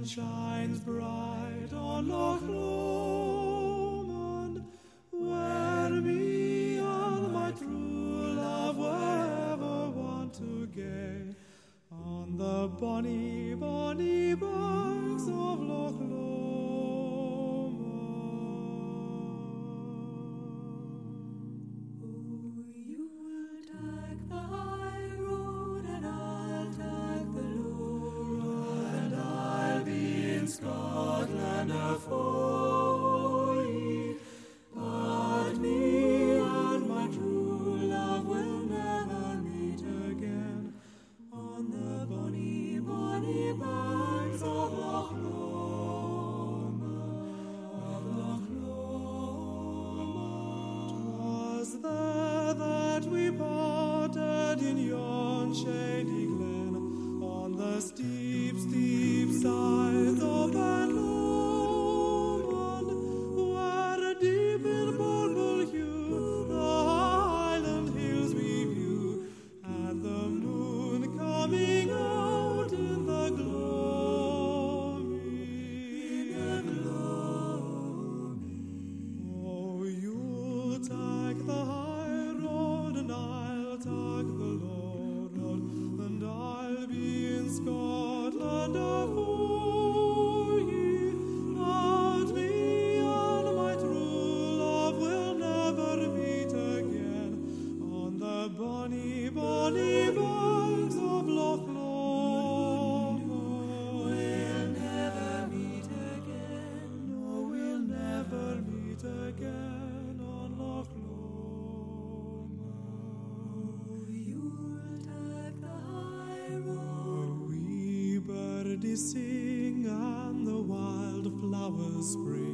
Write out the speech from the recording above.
shines bright on Loch Lomond, where me and my true love were ever wont to gay, on the bonny, bonny banks of Loch Lomond. Oh, you'll take the high road and I'll take the low road, And I'll be in Scotland afore ye, but me and my true love will never meet again on the bonny, bonny banks of Loch Lomond, of Loch Lomond. 'Twas there that we parted in yon shady glen, on the steep, steep sides of that Lomond, where deep in purple hue the Highland hills we view, and the moon coming out in the gloaming, Oh, you'll take the high road and I'll take the low road, and I'll be in Scotland afore ye, but me and my true love will never meet again on the bonny, bonny banks of Loch Lomond. We'll never meet again, no, we'll never meet again on Loch Lomond. you'll take the high road. The wee birdies sing and the wild flowers spring,